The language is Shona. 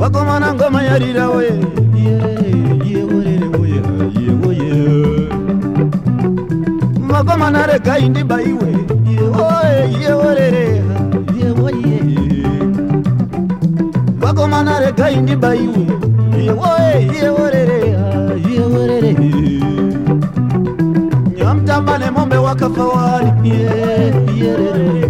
wakomana ngoma yarira we ye orere oye ye oye wakomana rega indi baiwe ye orere ye oye wakomana rega indi baiwe ye orere ye orere nyamtamba ne mombe wakafawali ye orere